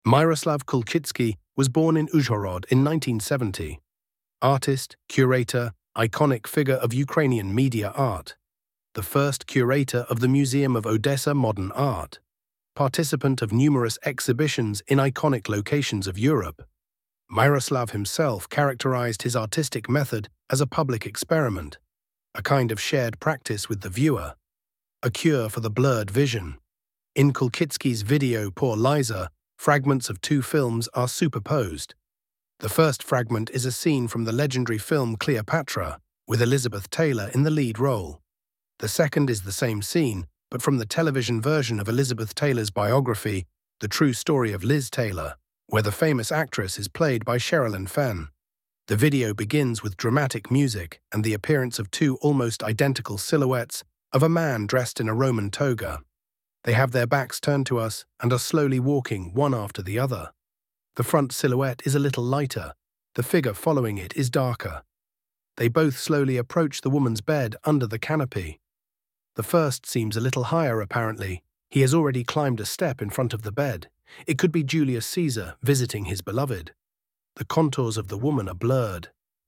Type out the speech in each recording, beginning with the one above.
Miroslav Kulczycki was born in Uzhhorod in 1970. Artist, curator, iconic figure of Ukrainian media art. The first curator of the Museum of Odessa Modern Art. Participant of numerous exhibitions in iconic locations of Europe. Miroslav himself characterized his artistic method as a public experiment, a kind of shared practice with the viewer, a cure for the blurred vision. In Kulczycki's video Poor Liza, fragments of two films are superposed. The first fragment is a scene from the legendary film Cleopatra, with Elizabeth Taylor in the lead role. The second is the same scene, but from the television version of Elizabeth Taylor's biography, The True Story of Liz Taylor, where the famous actress is played by Sherilyn Fenn. The video begins with dramatic music and the appearance of two almost identical silhouettes of a man dressed in a Roman toga. They have their backs turned to us and are slowly walking one after the other. The front silhouette is a little lighter. The figure following it is darker. They both slowly approach the woman's bed under the canopy. The first seems a little higher apparently. He has already climbed a step in front of the bed. It could be Julius Caesar visiting his beloved. The contours of the woman are blurred.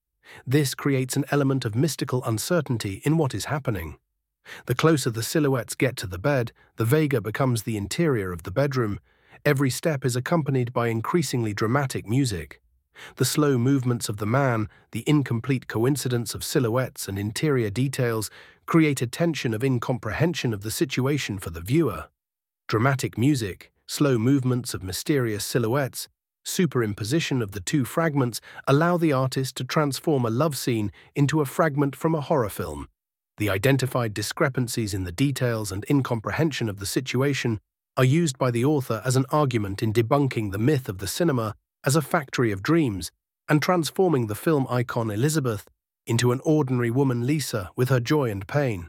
This creates an element of mystical uncertainty in what is happening. The closer the silhouettes get to the bed, the vaguer becomes the interior of the bedroom. Every step is accompanied by increasingly dramatic music. The slow movements of the man, the incomplete coincidence of silhouettes and interior details create a tension of incomprehension of the situation for the viewer. Dramatic music, slow movements of mysterious silhouettes, superimposition of the two fragments allow the artist to transform a love scene into a fragment from a horror film. The identified discrepancies in the details and incomprehension of the situation are used by the author as an argument in debunking the myth of the cinema as a factory of dreams and transforming the film icon Elizabeth into an ordinary woman Lisa with her joy and pain.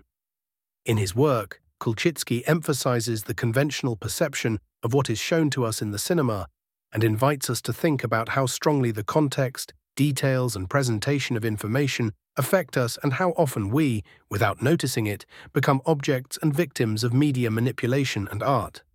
In his work, Kulczycki emphasizes the conventional perception of what is shown to us in the cinema and invites us to think about how strongly the context, details, and presentation of information affect us and how often we, without noticing it, become objects and victims of media manipulation and art.